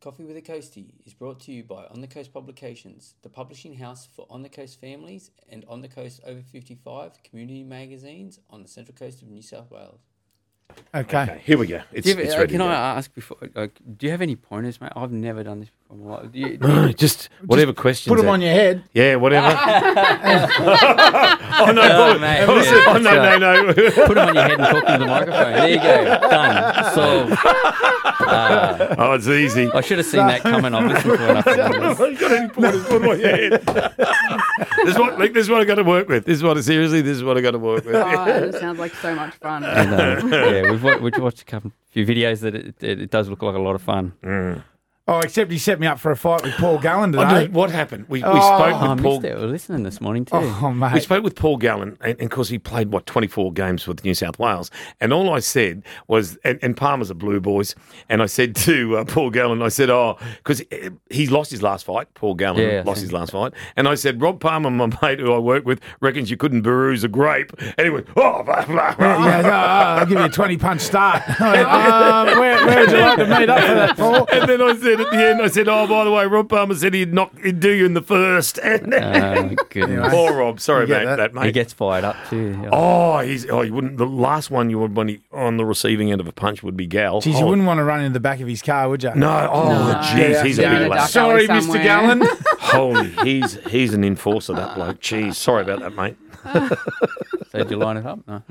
Coffee with a Coastie is brought to you by On the Coast Publications, the publishing house for On the Coast families and On the Coast over 55 community magazines on the central coast of New South Wales. Okay. Here we go. It's ready. Can I ask before? Do you have any pointers, mate? I've never done this before. No, just whatever questions. Put them on your head. Yeah, whatever. Oh no, mate. Oh no. Put them on your head and talk into the microphone. There you go. Done. Solved. Oh, it's easy. I should have seen that coming. I've listened to enough of this. You got any pointers? Put them on your head. This is what I got to work with. This is what I got to work with. Oh, it sounds like so much fun. Yeah, we've watched a few videos that it does look like a lot of fun. Mm. Oh, except he set me up for a fight with Paul Gallen Oh, today. no, what happened? We spoke I with Paul. missed it. We were listening this morning too. Oh, mate. We spoke with Paul Gallen, and of course he played, 24 games with New South Wales. And all I said was, and Palmer's a Blue Boys, and I said to Paul Gallen, I said, because he lost his last fight, Paul Gallen lost his last fight, and I said, Rob Palmer, my mate who I work with, reckons you couldn't bruise a grape. And he went, blah, blah, blah. I'll give you a 20-punch start. I went, where would you like to meet up for that, Paul? And then I said at the end, oh, by the way, Rob Palmer said he'd do you in the first. Oh, goodness. Poor Rob. Sorry You get about that, mate. He gets fired up too. Yeah. You wouldn't. The last one you would on the receiving end of a punch would be Gal. Geez, you wouldn't want to run in the back of his car, would you? No. Jeez, he's a Yeah, big lad. duck Sorry, alley Mr. somewhere. Gallen. Holy, he's an enforcer, that bloke. Jeez, sorry about that, mate. So did you line it up? No.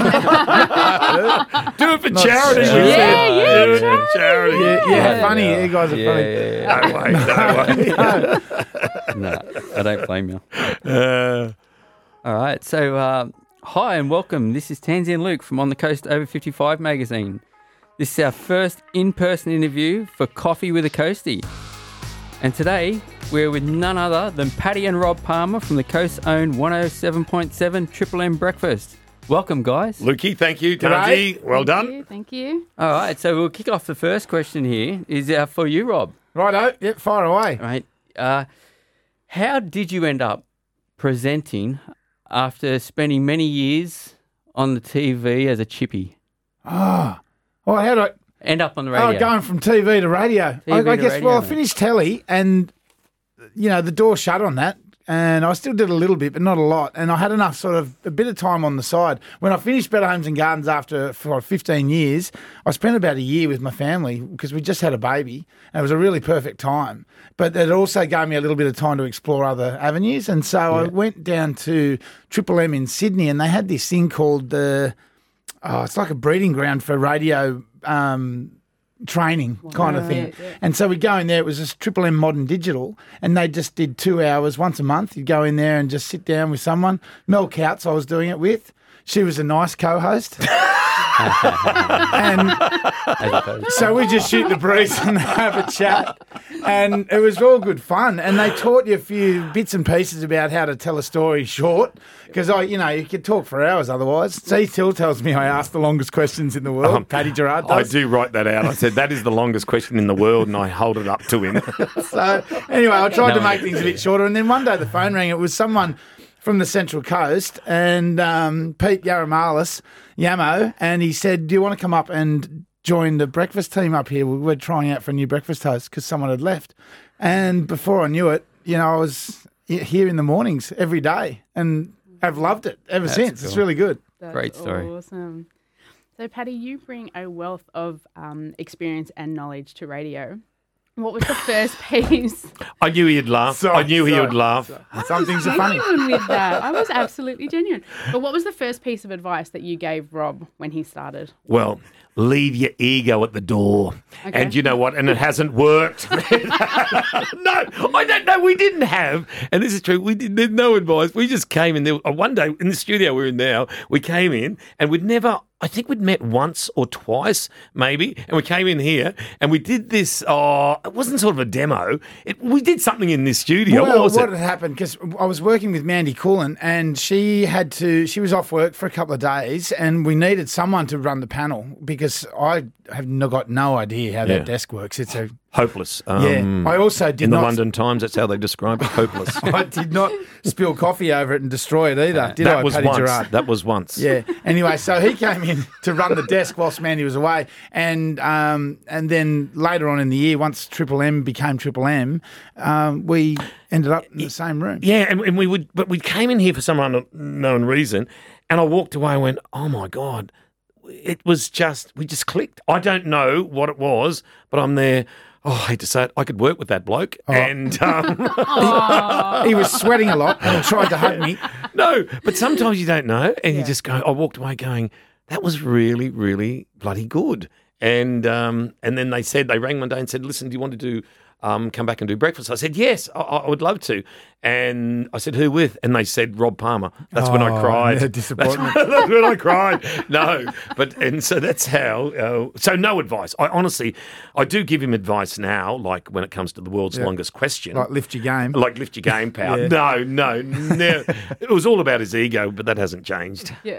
Do it for charity. sure. We Yeah, said. yeah, Do it for charity. Yeah, funny. You guys are funny. Yeah. No way. No, I don't blame you. Uh, All right. So, hi and welcome. This is Tansy and Luke from On the Coast Over 55 magazine. This is our first in-person interview for Coffee with a Coastie. And today, we're with none other than Paddy and Rob Palmer from the Coast-owned 107.7 Triple M Breakfast. Welcome, guys. Lukey, thank you. Tansy, well done. Thank you. All right. So, we'll kick off the first question here. Is for you, Rob. Righto. Yep, fire away. Right. How did you end up presenting after spending many years on the TV as a chippy? Well, how do I... End up on the radio. going from TV to radio. TV I to guess, radio, well, I mate. finished telly and, the door shut on that. And I still did a little bit, but not a lot. And I had enough a bit of time on the side. When I finished Better Homes and Gardens for 15 years, I spent about a year with my family because we just had a baby. And it was a really perfect time. But it also gave me a little bit of time to explore other avenues. And so I went down to Triple M in Sydney and they had this thing called it's like a breeding ground for radio training kind of thing. Yeah. And so we'd go in there, it was just Triple M Modern Digital, and they just did 2 hours once a month. You'd go in there and just sit down with someone. Mel Couts I was doing it with. She was a nice co-host. And so we just shoot the breeze and have a chat. And it was all good fun. And they taught you a few bits and pieces about how to tell a story short. Because, you could talk for hours otherwise. So he still tells me I ask the longest questions in the world. Paddy Gerard I does. do write that out. I said, that is the longest question in the world, and I hold it up to him. So anyway, I tried to make things a bit shorter. And then one day the phone rang. It was someone from the Central Coast and Pete Yaramalis, Yamo, and he said, do you want to come up and join the breakfast team up here? We're trying out for a new breakfast host because someone had left. And before I knew it, I was here in the mornings every day and I've loved it ever since. cool. It's really good. That's Great story. Awesome. So, Paddy, you bring a wealth of experience and knowledge to radio. What was the first piece? I knew he'd laugh. Sorry, I knew he would laugh. Some things are funny. Genuine with that. I was absolutely genuine. But what was the first piece of advice that you gave Rob when he started? Well, leave your ego at the door. Okay. And you know what? And it hasn't worked. No, I don't know. We didn't have, and this is true, there's no advice. We just came in there. One day in the studio we're in now, we came in and I think we'd met once or twice, maybe, and we came in here and we did this, it wasn't sort of a demo. We did something in this studio. Well, what was what it? had happened, because I was working with Mandy Coolin and she was off work for a couple of days and we needed someone to run the panel because I have got no idea how that desk works. It's a Hopeless. I also did in the not. London Times, that's how they describe it. Hopeless. I did not spill coffee over it and destroy it either, did that I, was Paddy once. Gerard? That was once. Yeah. Anyway, so he came in to run the desk whilst Mandy was away, and then later on in the year, once Triple M became Triple M, we ended up in the same room. Yeah, and we came in here for some unknown reason, and I walked away and went, oh my God, it was just, we just clicked. I don't know what it was, but I'm there. Oh, I hate to say it, I could work with that bloke. And He was sweating a lot and tried to hug me. no, but sometimes you don't know, and you just go. I walked away going, that was really, really bloody good. And then they rang one day and said, listen, do you want to do come back and do breakfast? I said, yes, I would love to. And I said, who with? And they said, Rob Palmer. That's when I cried. Yeah, disappointment. That's when I cried. No, and so that's how. So no advice. I do give him advice now, like when it comes to the world's longest question. Like lift your game. Like lift your game, pal. Yeah. No. It was all about his ego, but that hasn't changed. Yeah.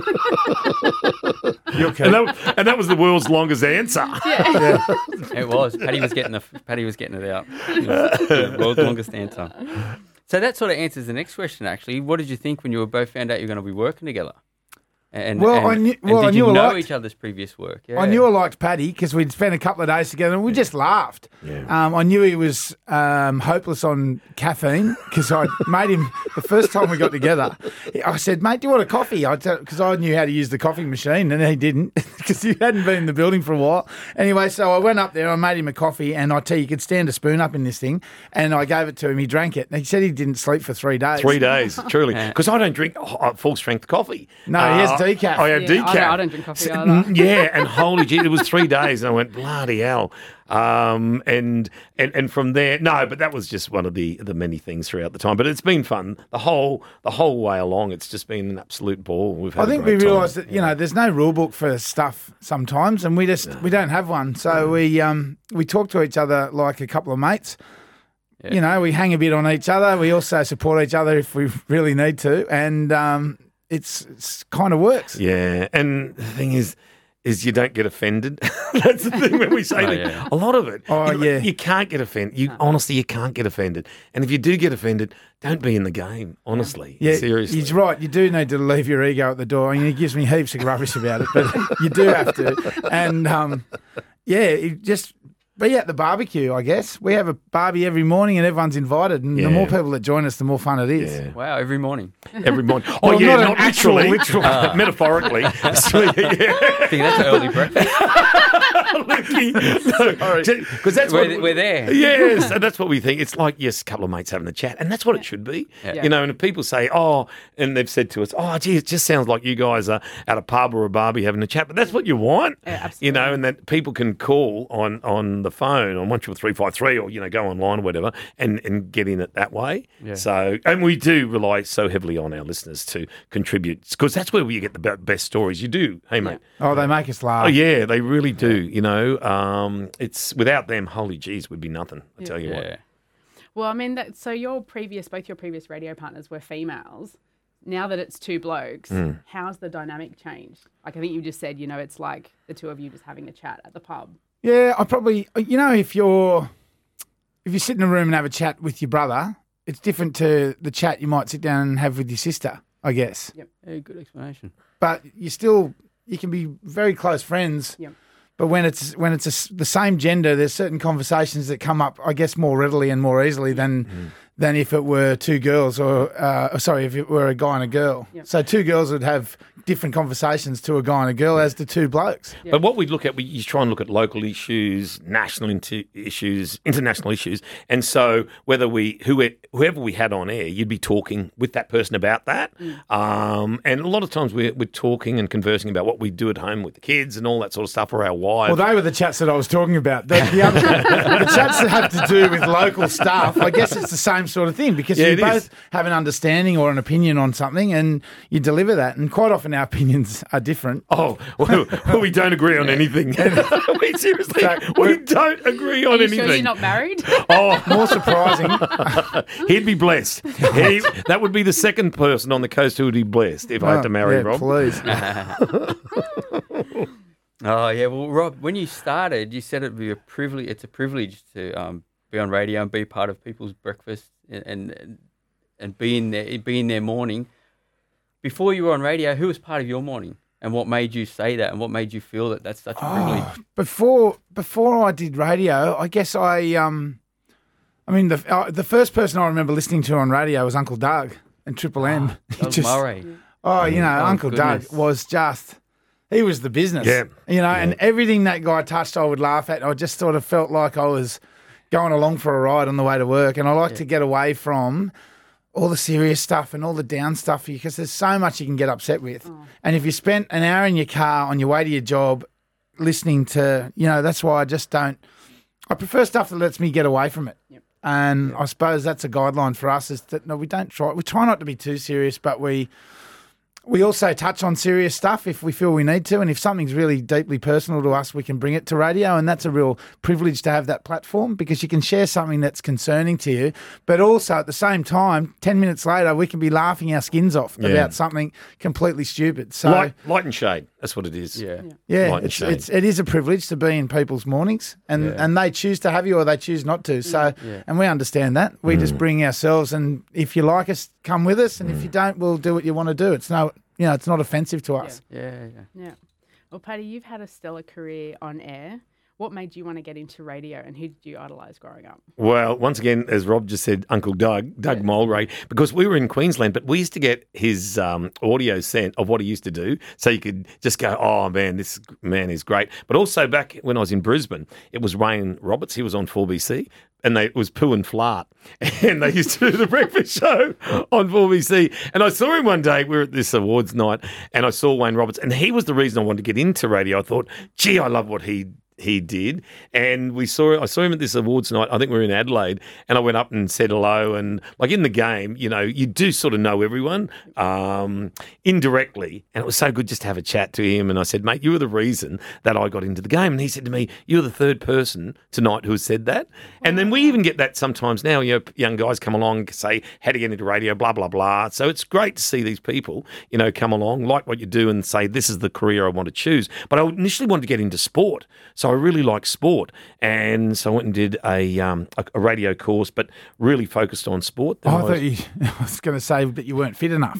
You're okay. And that was the world's longest answer. It was. Paddy was getting it out. It was the world's longest answer. So that sort of answers the next question, actually. What did you think when you were both found out you were going to be working together? And did you know each other's previous work? Yeah. I knew I liked Paddy because we'd spent a couple of days together and we just laughed. Yeah. I knew he was hopeless on caffeine because I made him, the first time we got together, I said, mate, do you want a coffee? Because I knew how to use the coffee machine and he didn't because he hadn't been in the building for a while. Anyway, so I went up there, I made him a coffee, and I tell you, could stand a spoon up in this thing, and I gave it to him. He drank it. And he said he didn't sleep for 3 days. 3 days, truly. Because I don't drink full-strength coffee. No, he has decaf. I have decaf. I don't drink coffee either. Yeah, and holy gee, it was 3 days, and I went, bloody hell. And from there, no, but that was just one of the many things throughout the time. But it's been fun the whole way along. It's just been an absolute ball. We've had I think we realised that there's no rule book for stuff sometimes, and we don't have one. So we talk to each other like a couple of mates. Yeah. We hang a bit on each other. We also support each other if we really need to, and it's kind of works. Yeah, and the thing is you don't get offended. That's the thing when we say a lot of it. You can't get offended. Honestly, you can't get offended. And if you do get offended, don't be in the game, honestly. Yeah, seriously. He's right. You do need to leave your ego at the door. He gives me heaps of rubbish about it, but you do have to. And, just be at the barbecue, I guess. We have a barbie every morning and everyone's invited. And the more people that join us, the more fun it is. Yeah. Wow, every morning. Every morning. Well, not literally. Metaphorically. I think that's an early breakfast. Because that's we're there. Yes, and that's what we think. It's like, yes, a couple of mates having a chat, and that's what it should be. Yeah. And if people say, and they've said to us, gee, it just sounds like you guys are at a pub or a barbie having a chat, but that's what you want. Yeah, absolutely. And that people can call on the phone on 13353 or, go online or whatever and get in it that way. Yeah. So, and we do rely so heavily on our listeners to contribute because that's where we get the best stories. You do, hey, mate. Oh, they make us laugh. Oh, yeah, they really do, it's without them, holy geez, would be nothing, I tell you what. Well, I mean, so both your previous radio partners were females. Now that it's two blokes, how's the dynamic changed? Like, I think you just said, it's like the two of you just having a chat at the pub. Yeah, I probably, if you sit in a room and have a chat with your brother, it's different to the chat you might sit down and have with your sister, I guess. Yep. Yeah, good explanation. But you can be very close friends. Yep. But when it's the same gender, there's certain conversations that come up, I guess, more readily and more easily than if it were two girls if it were a guy and a girl. Yep. So two girls would have different conversations to a guy and a girl as to two blokes. But what we look at, you try and look at local issues, national issues, international issues. And so whoever we had on air, you'd be talking with that person about that. And a lot of times we're talking and conversing about what we do at home with the kids and all that sort of stuff, or our wives. Well, they were the chats that I was talking about. The chats that have to do with local stuff, I guess it's the same sort of thing because you both have an understanding or an opinion on something and you deliver that. And quite often our opinions are different. Oh, well, we don't agree on anything. Seriously, we don't agree on anything. Sure you're not married? Oh, More surprising. He'd be blessed. That would be the second person on the coast who would be blessed if I had to marry Rob. Please. Oh yeah, well, Rob, when you started, you said it'd be a privilege. It's a privilege to be on radio and be part of people's breakfast and be in their morning. Before you were on radio, who was part of your morning, and what made you say that, and what made you feel that that's such a privilege? Before I did radio, I guess the first person I remember listening to on radio was Uncle Doug and Triple M. That was Murray. Uncle goodness. Doug was he was the business. Yeah. And everything that guy touched, I would laugh at. I just sort of felt like I was going along for a ride on the way to work. And I like to get away from all the serious stuff and all the down stuff because there's so much you can get upset with. Oh. And if you spent an hour in your car on your way to your job listening to, that's why I prefer stuff that lets me get away from it. Yep. And I suppose that's a guideline for us is that, we try not to be too serious, but we also touch on serious stuff if we feel we need to. And if something's really deeply personal to us, we can bring it to radio. And that's a real privilege to have that platform because you can share something that's concerning to you. But also at the same time, 10 minutes later, we can be laughing our skins off about something completely stupid. So light and shade. That's what it is. Yeah. Light and shade. It is a privilege to be in people's mornings and they choose to have you or they choose not to. So, and we understand that. We just bring ourselves and if you like us, come with us. And if you don't, we'll do what you want to do. It's it's not offensive to us. Yeah. Well, Paddy, you've had a stellar career on air. What made you want to get into radio and who did you idolise growing up? Well, once again, as Rob just said, Uncle Doug Mulray, because we were in Queensland, but we used to get his audio sent of what he used to do. So you could just go, oh, man, this man is great. But also back when I was in Brisbane, it was Wayne Roberts. He was on 4BC. And it was Pooh and Flart. And they used to do the breakfast show on 4BC. And I saw him one day. We were at this awards night, and I saw Wayne Roberts. And he was the reason I wanted to get into radio. I thought, gee, I love what he did. And I saw him at this awards night. I think we were in Adelaide. And I went up and said hello. And like in the game, you do sort of know everyone indirectly. And it was so good just to have a chat to him. And I said, mate, you were the reason that I got into the game. And he said to me, you're the third person tonight who has said that. And then we even get that sometimes now. Young guys come along and say, how to get into radio, blah, blah, blah. So it's great to see these people, come along, like what you do and say, this is the career I want to choose. But I initially wanted to get into sport. So I really like sport. And so I went and did a radio course, but really focused on sport. I was going to say that you weren't fit enough.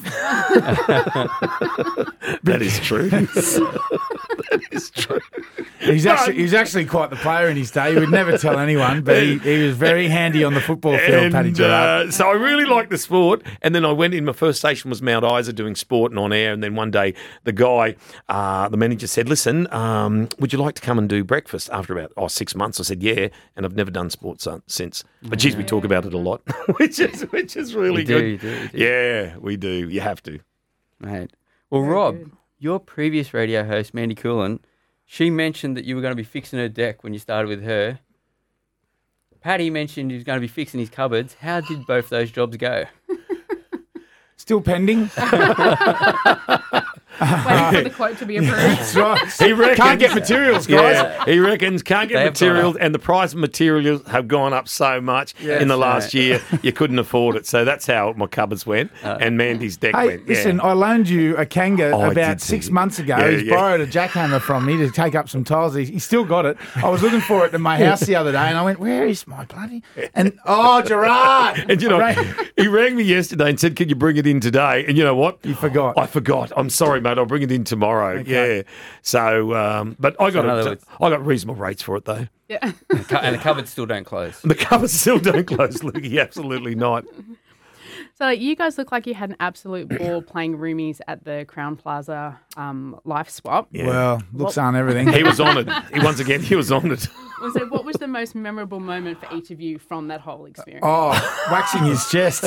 That is true. That is true. He's actually quite the player in his day. He would never tell anyone, but he was very handy on the football field, Paddy Gerard. So I really liked the sport. And then I went in, my first station was Mount Isa doing sport and on air. And then one day the guy, the manager said, listen, would you like to come and do breakfast after about 6 months? I said, yeah. And I've never done sports since. But geez, we talk about it a lot, which is really good. You do. Yeah, we do. You have to. Mate. Well, Very Rob, good. your previous radio host, Mandy Coolan, she mentioned that you were going to be fixing her deck when you started with her. Paddy mentioned he was going to be fixing his cupboards. How did both those jobs go? Still pending. Waiting for the quote to be approved. That's right. He reckons, Can't get materials, guys. Yeah, he reckons can't They get have gone materials, up. and the price of materials have gone up so much in the last year, you couldn't afford it. So that's how my cupboards went, and Mandy's deck Hey, went. listen, I loaned you a Kanga I about did 6 too. months ago. Yeah, He's yeah. borrowed a jackhammer from me to take up some tiles. He still got it. I was looking for it in my house the other day, and I went, where is my bloody... And, Gerard! And he rang me yesterday and said, "Can you bring it in today?" And you know what? You forgot. I forgot. I'm sorry, mate. I'll bring it in tomorrow. Okay. Yeah. So, but I in other got words- I got reasonable rates for it though. Yeah. And the cupboards still don't close. The covers still don't close, Luke. Absolutely not. So you guys look like you had an absolute ball playing roomies at the Crown Plaza life swap. Yeah. Well, looks aren't everything. He was honoured. He was honoured. What was the most memorable moment for each of you from that whole experience? Oh, waxing his chest.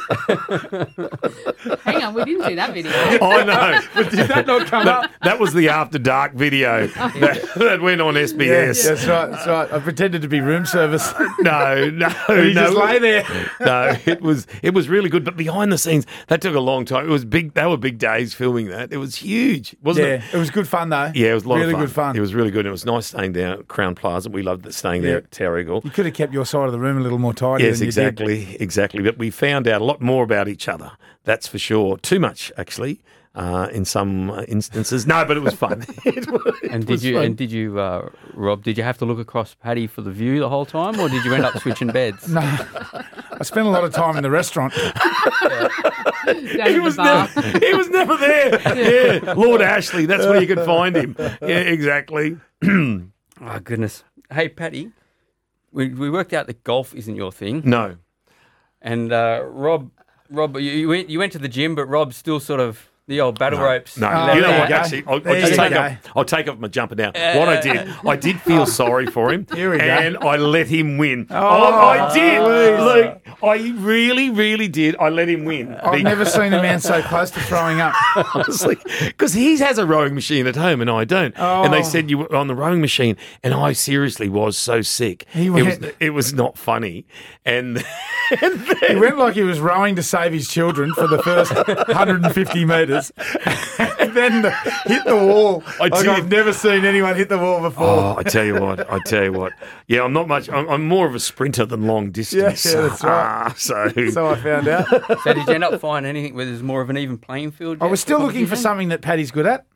Hang on, we didn't do that video. I know. But Did that not come up? that was the After Dark video that went on SBS. Yes, that's right. That's right. I pretended to be room service. No. You just lay there. No, it was really good. But behind the scenes, that took a long time. It was big. They were big days filming that. It was huge, wasn't it? It was good fun though. Yeah, it was a lot really of fun. good fun. It was really good. It was nice staying down at Crown Plaza. We loved staying there at Tower Eagle. You could have kept your side of the room a little more tidy. Yes, than you did. exactly. But we found out a lot more about each other. That's for sure. Too much, actually. in some instances. No, but it was fun. And did you, Rob? Did you have to look across Paddy for the view the whole time, or did you end up switching beds? No, I spent a lot of time in the restaurant. He was never there. Yeah, Lord Ashley, that's where you could find him. Yeah, exactly. Oh goodness! Hey, Paddy, we worked out that golf isn't your thing, No. and Rob, you went to the gym, but Rob's still sort of the old battle ropes. No, Oh, you know there what? you go. Actually, There I'll take off my jumper now. What I did feel sorry for him, Here we go. and I let him win. Oh, I did. please. Look, I really, really did. I let him win. I've never seen a man so close to throwing up. Honestly, because he has a rowing machine at home and I don't. And they Oh. said you were on the rowing machine, and I seriously was so sick. It was not funny, and He went like he was rowing to save his children for the first 150 metres, and then hit the wall. I did. I've never seen anyone hit the wall before. Oh, I tell you what. Yeah, I'm not much. I'm more of a sprinter than long distance. Yeah, that's right. So I found out. So did you end up finding anything where there's more of an even playing field? I was Jeff, still for looking for competition? something that Paddy's good at.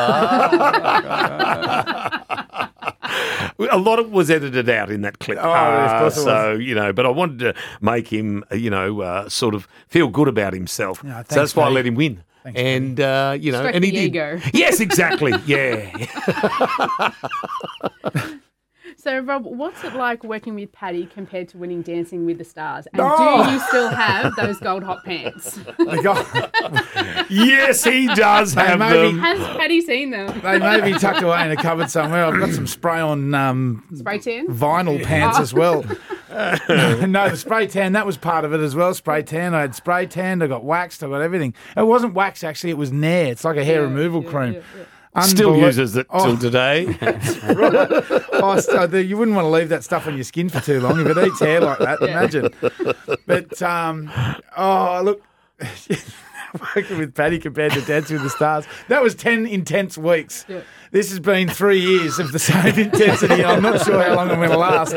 A lot of it was edited out in that clip. Oh, of course it so, but I wanted to make him, sort of feel good about himself. Yeah, So thanks, that's why I Paddy. let him win. And, Stroke and he the did. ego. Yes, exactly. Yeah. So, Rob, what's it like working with Paddy compared to winning Dancing with the Stars? And Oh! do you still have those gold hot pants? The guy, Yes, he does have maybe- them. Has Paddy seen them? they may be tucked away in a cupboard somewhere. I've got some spray-on Spray tan? vinyl pants as well. No, the spray tan, that was part of it as well. Spray tan. I had spray tanned, I got waxed, I got everything. It wasn't wax, actually, it was Nair. It's like a hair removal cream. Still Unbelie- uses it till today. You wouldn't want to leave that stuff on your skin for too long if it eats hair like that. Imagine. But look, working with Paddy compared to Dancing with the Stars, that was 10 intense weeks. Yeah. This has been 3 years of the same intensity. I'm not sure how long I'm going to last.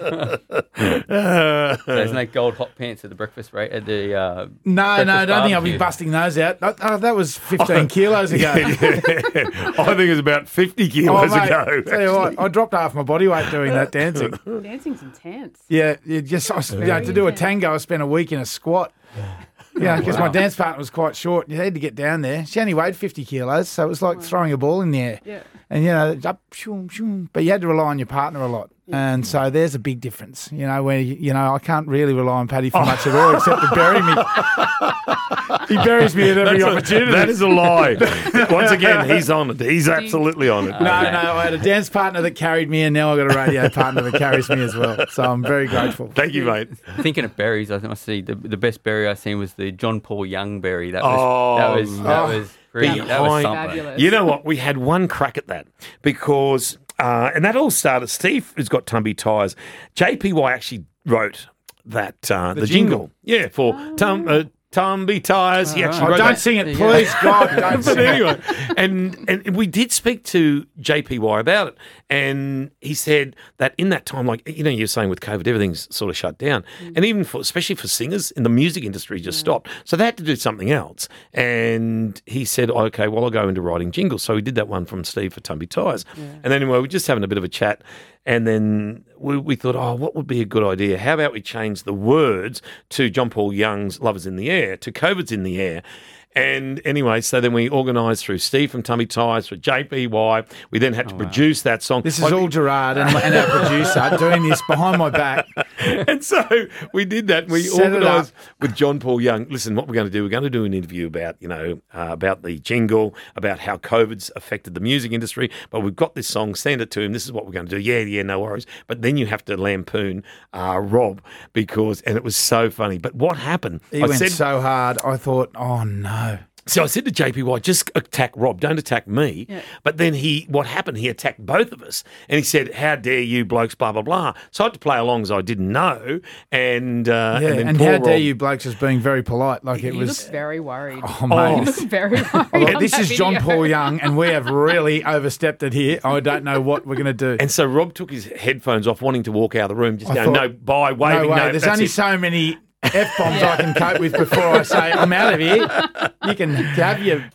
So there's no gold hot pants at the breakfast rate at the. No, I don't think I'll be barbecue. busting those out. That was 15 kilos ago. I think it was about 50 kilos mate, ago. tell you what, I dropped half my body weight doing that dancing. Dancing's intense. Yeah, to do a tango, I spent a week in a squat. Yeah, because my dance partner was quite short. You had to get down there. She only weighed 50 kilos, so it was like throwing a ball in the air. Yeah. And, up, shoom, shoom. But you had to rely on your partner a lot. And so there's a big difference, where, I can't really rely on Paddy for much at all except to bury me. He buries me at every opportunity. That is a lie. Once again, he's on it. He's absolutely on it. No, I had a dance partner that carried me, and now I've got a radio partner that carries me as well. So I'm very grateful. Thank you, mate. Thinking of berries, I think I see the best berry I seen was the John Paul Young berry. That Oh, was that was pretty. That was behind- something. Fabulous. You know what? We had one crack at that because, and that all started. Steve, who's got Tumby Tyres, JPY actually wrote that the jingle. Yeah, for Tumby Tyres. He actually wrote Don't that. sing it, please, God. Don't But sing it. anyway, and we did speak to JPY about it, and he said that in that time, like you're saying with COVID, everything's sort of shut down, and even especially for singers in the music industry, just stopped. So they had to do something else, and he said, "Okay, well, I'll go into writing jingles." So we did that one from Steve for Tumby Tyres, and anyway, we're just having a bit of a chat. And then we thought, what would be a good idea? How about we change the words to John Paul Young's Love Is in the Air, to COVID's in the Air. And anyway, so then we organised through Steve from Tumby Tyres, for JPY. We then had to produce that song. This is all Gerard and our producer doing this behind my back. And so we did that. We Set it organised up. with John Paul Young. Listen, what we're going to do, we're going to do an interview about, about the jingle, about how COVID's affected the music industry. But we've got this song, send it to him. This is what we're going to do. Yeah, no worries. But then you have to lampoon Rob and it was so funny. But what happened? He went so hard, I thought, oh no. So I said to JPY, just attack Rob, don't attack me. Yeah. But then what happened? He attacked both of us. And he said, how dare you blokes, blah, blah, blah. So I had to play along as I didn't know. And then And poor how dare Rob- you blokes just being very polite. Like it He was, looks very worried. oh, mate. He looks very worried. Like, on this that is John video. Paul Young, and we have really overstepped it here. I don't know what we're going to do. And so Rob took his headphones off, wanting to walk out of the room, just I going, thought, no, bye, waving, no way. no, There's that's only it. so many F-bombs I can cope with before I say, I'm out of here. You can have your...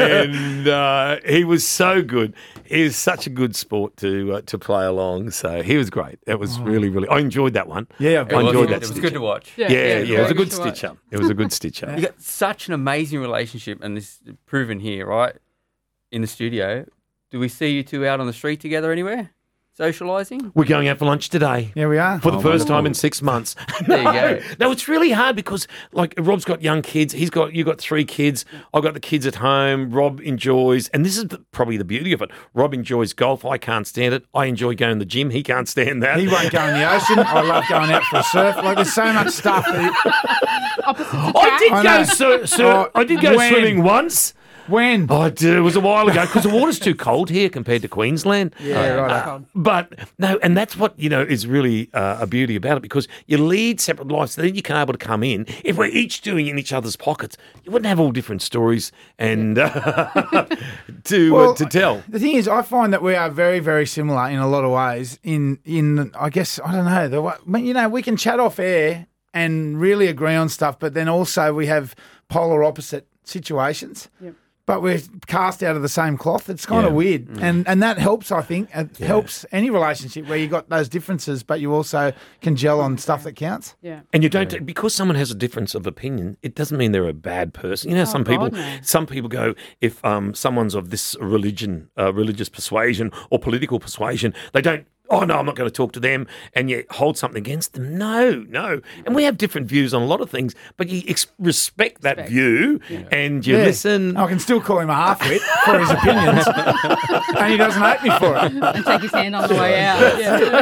And he was so good. He was such a good sport to play along. So he was great. It was really. I enjoyed that one. Yeah, I enjoyed that. It was good to watch. Yeah, it was a good to watch. stitch up. It was a good stitch up. You got such an amazing relationship, and this is proven here, right? In the studio. Do we see you two out on the street together anywhere? Socialising? We're going out for lunch today. Yeah, we are. For the first time in 6 months. There you go. No, it's really hard because, like, Rob's got young kids. You've got 3 kids. I've got the kids at home. Rob enjoys, and this is probably the beauty of it. Rob enjoys golf. I can't stand it. I enjoy going to the gym. He can't stand that. He won't go in the ocean. I love going out for a surf. Like, there's so much stuff. Opposites I attract. did I go, know. I did go When? swimming once. When? I did. It was a while ago because the water's too cold here compared to Queensland. Yeah, right. But no, and that's what is really a beauty about it because you lead separate lives. So then you can able to come in. If we're each doing in each other's pockets, you wouldn't have all different stories and to tell. The thing is, I find that we are very, very similar in a lot of ways. In I guess I don't know. We can chat off air and really agree on stuff, but then also we have polar opposite situations. Yep. But we're cast out of the same cloth. It's kind of weird. And that helps, I think. It helps any relationship where you got those differences, but you also can gel on stuff that counts. Yeah. And you don't because someone has a difference of opinion. It doesn't mean they're a bad person. You know, some people go if someone's of this religious persuasion or political persuasion, they don't. Oh, no, I'm not going to talk to them and you hold something against them. No. And we have different views on a lot of things, but you respect that view and you listen. I can still call him a half-wit for his opinions, and he doesn't hate me for it. And take his hand on the way out.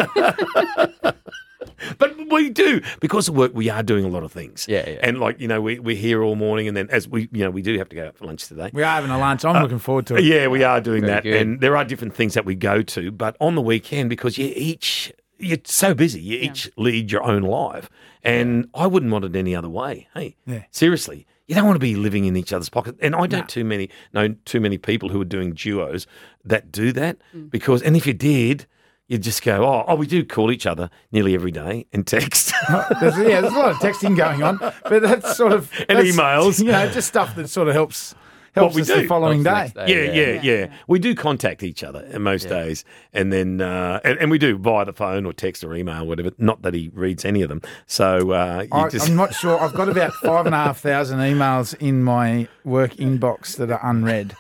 Yeah. But we do because of work. We are doing a lot of things. Yeah. And we're here all morning, and then as we do have to go out for lunch today. We are having a lunch. I'm looking forward to it. Yeah, we are doing Very that, good. and there are different things that we go to. But on the weekend, because you're so busy, you each lead your own life, and I wouldn't want it any other way. Hey, seriously. You don't want to be living in each other's pockets. And I don't know too many people who are doing duos that do that because, and if you did, you'd just go, we do call each other nearly every day and text. There's a lot of texting going on, but that's sort of... And that's, emails. Just stuff that sort of helps we us do. the following Helps day. the next day. Yeah. We do contact each other most days. And then, and we do via the phone or text or email, whatever. Not that he reads any of them. So I'm not sure. I've got about 5,500 emails in my work inbox that are unread.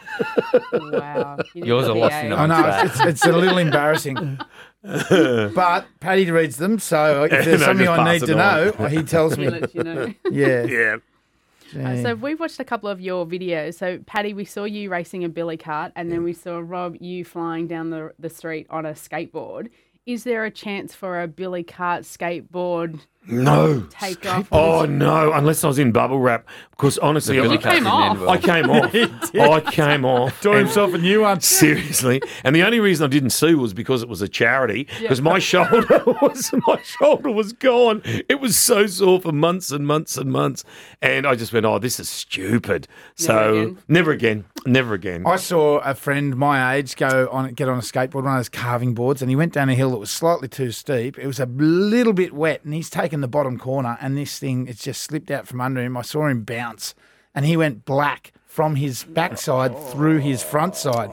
Wow. Yours are lost in I know, that. it's a little embarrassing. But Paddy reads them, so if there's No, something just I pass need to it know, on. he tells He me. lets you know. Yeah. Yeah. So we watched a couple of your videos. So Paddy, we saw you racing a billy cart, and then we saw Rob you flying down the street on a skateboard. Is there a chance for a billy cart skateboard No. take off? Oh, no, unless I was in bubble wrap. Because honestly, The Billy You came Cart didn't end off. I came off. I came off. Taught And- himself a new one. Seriously, and the only reason I didn't sue was because it was a charity. Because my shoulder was gone. It was so sore for months and months and months, and I just went, "Oh, this is stupid." So never again. I saw a friend my age get on a skateboard, one of those carving boards, and he went down a hill that was slightly too steep. It was a little bit wet, and he's taken the bottom corner, and this thing, it's just slipped out from under him. I saw him bounce, and he went black from his backside through his front side.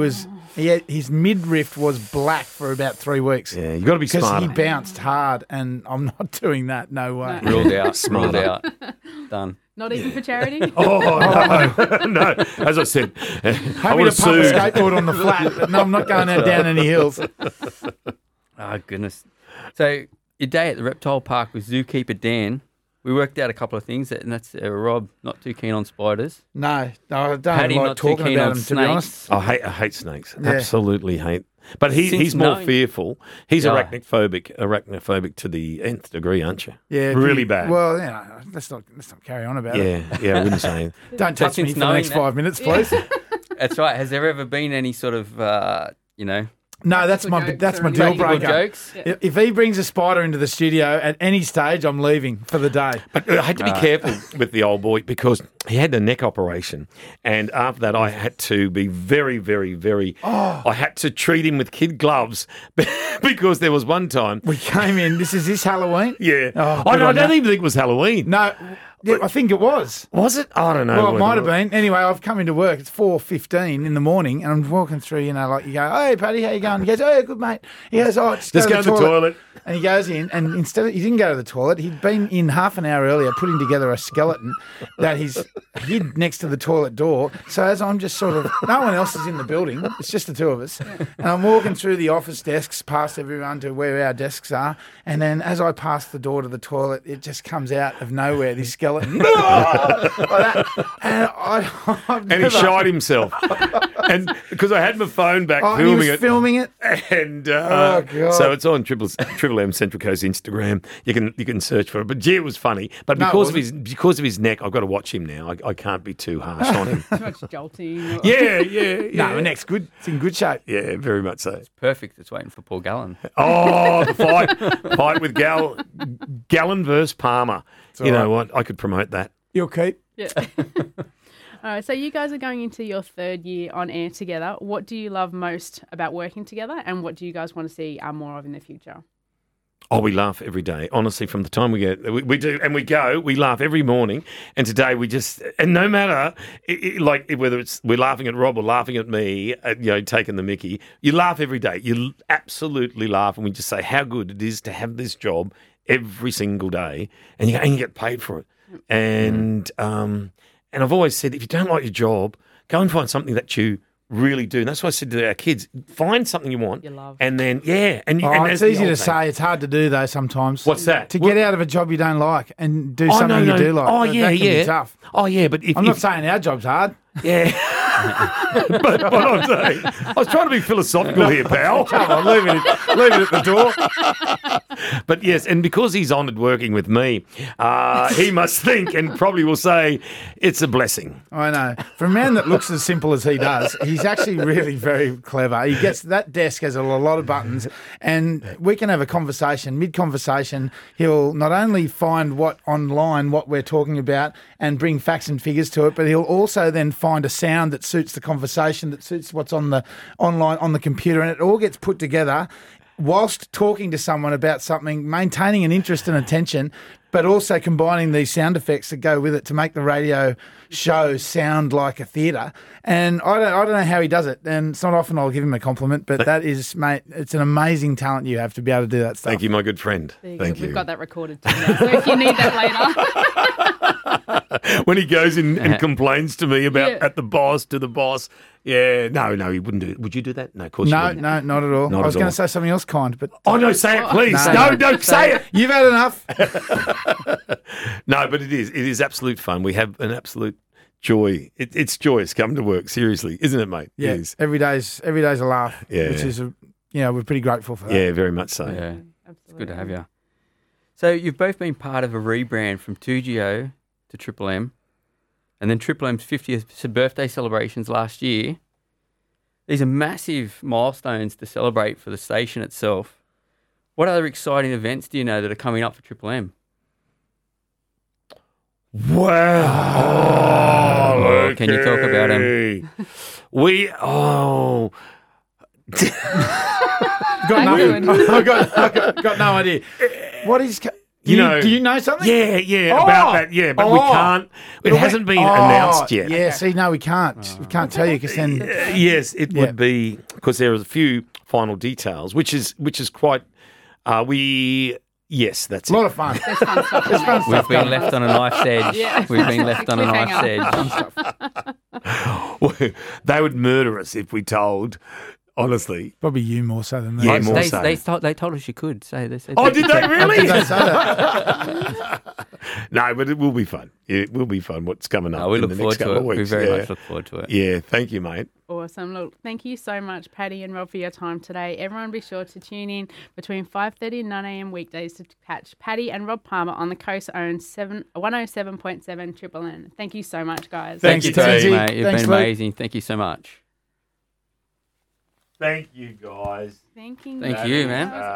His midriff was black for about 3 weeks. Yeah, you got to be Because smart. he bounced hard, and I'm not doing that. No way. Ruled out. Ruled out. Done. Not even for charity? Oh no, no! As I said, I Happy would to have pump a sued. skateboard on the flat, but no, I'm not going down any hills. Oh, goodness. So your day at the reptile park with zookeeper Dan, we worked out a couple of things, and that's Rob not too keen on spiders. No, I don't Paddy like not too talking keen about on them, to be honest. snakes. I hate snakes. Yeah. Absolutely hate. But Since he's more knowing- fearful. He's Yeah. arachnophobic to the nth degree, aren't you? Yeah, really bad. Well, let's not carry on about it. Yeah, I wouldn't say. Don't touch since me for the knowing next that- 5 minutes, please. That's right. Has there ever been any sort of, No, that's my jokes that's or my anything. deal practical breaker. jokes? If he brings a spider into the studio at any stage, I'm leaving for the day. But I had to be careful with the old boy because he had a neck operation, and after that, I had to be very, very, very. I had to treat him with kid gloves because there was one time. We came in. Is this Halloween? Yeah, Oh, I good on don't you. even think it was Halloween. No, yeah, I think it was. Was it? I don't know. Well, it what might have been. Anyway, I've come into work. It's 4:15 in the morning, and I'm walking through. You know, like you go, "Hey, Paddy, how you going?" He goes, "Oh, good, mate." He goes, "Oh, just Go to the toilet. And he goes in, and instead of, he didn't go to the toilet. He'd been in half an hour earlier putting together a skeleton that he's hid next to the toilet door. So as I'm just sort of, no one else is in the building. It's just the two of us. And I'm walking through the office desks, past everyone to where our desks are. And then as I pass the door to the toilet, it just comes out of nowhere, this skeleton. Like that. And And he shied himself. And because I had my phone back he filming was it. filming it. And Oh, God. so it's on Triple M Central Coast Instagram. You can search for it. But gee, it was funny. But No, it because of his neck, I've got to watch him now. I can't be too harsh on him. Too much jolting. Or... yeah. No, the neck's good. It's in good shape. Yeah, very much so. Perfect. It's waiting for Paul Gallen. Oh, the fight with Gallen versus Palmer. You know what? I could promote that. You'll keep. Yeah. All right, so you guys are going into your third year on air together. What do you love most about working together, and what do you guys want to see more of in the future? Oh, we laugh every day. Honestly, from the time we do, and we go, we laugh every morning. And today we just, and no matter, whether it's we're laughing at Rob or laughing at me, taking the mickey, you laugh every day. You absolutely laugh, and we just say how good it is to have this job every single day, and you get paid for it. And I've always said, if you don't like your job, go and find something that you really do. And that's why I said to our kids, find something you want. You love. And then, yeah. And It's easy to say. It's hard to do, though, sometimes. What's that? To get out of a job you don't like and do something you do like. Oh, that yeah, can be tough. Oh, yeah, but I'm not saying our job's hard. Yeah. But what I'm saying, I was trying to be philosophical here, pal. Come on, leave it at the door. But yes, and because he's honoured working with me, he must think and probably will say it's a blessing. I know. For a man that looks as simple as he does, he's actually really very clever. He gets that desk has a lot of buttons, and we can have a conversation. Mid-conversation, he'll not only find what we're talking about and bring facts and figures to it, but he'll also then find a sound that suits the conversation, that suits what's on the online on the computer, and it all gets put together whilst talking to someone about something, maintaining an interest and attention, but also combining these sound effects that go with it to make the radio show sound like a theatre. And I don't know how he does it, and it's not often I'll give him a compliment, but that is, mate, it's an amazing talent you have to be able to do that stuff. Thank you, my good friend. Thank you. We've got that recorded too now, so if you need that later. When he goes in and complains to me about Yeah. at the boss, to the boss. Yeah, no, he wouldn't do it. Would you do that? No, of course you No, wouldn't. not at all. Not I was at going all. to say something else kind, but Oh, no, say it, please. No, No, don't say it. you've had enough. No, but it is absolute fun. We have an absolute joy. It's joyous coming to work, seriously, isn't it, mate? Yeah, It is. every day's a laugh, Yeah. which is, we're pretty grateful for that. Yeah, very much so. Yeah. Absolutely. It's good to have you. So you've both been part of a rebrand from 2GO to Triple M, and then Triple M's 50th birthday celebrations last year. These are massive milestones to celebrate for the station itself. What other exciting events do you know that are coming up for Triple M? Wow. Can you talk about him? Got Excellent. nothing. I got no idea. What is? Do you know something? Yeah, Oh! about that. Yeah, but we Oh! can't. It hasn't been announced yet. Yeah, see, no, we can't. We can't tell you because then. Yes, it Yeah. would be because there are a few final details, which is quite. Yes, that's It's a lot of fun. There's fun stuff. It's fun We've stuff. been left on a knife's edge. Yeah. We've been left on a knife's Cliffhanger. edge. They would murder us if we told. Honestly, Probably you more so than me. Yeah, more so. They told us you could. They said oh, did they really? Did they say that? No, but it will be fun. It will be fun. What's coming up? No, we in look the forward next to couple it. of weeks. We very yeah. much look forward to it. Yeah, thank you, mate. Awesome. Look, thank you so much, Paddy and Rob, for your time today. Everyone be sure to tune in between 5:30 and 9 a.m. weekdays to catch Paddy and Rob Palmer on the Coast-owned 107.7 Triple N. Thank you so much, guys. Thank you, Thanks, Tansy. Mate, you've Thanks, been Luke. amazing. Thank you so much. Thank you, guys. Thank you. Thank you, man.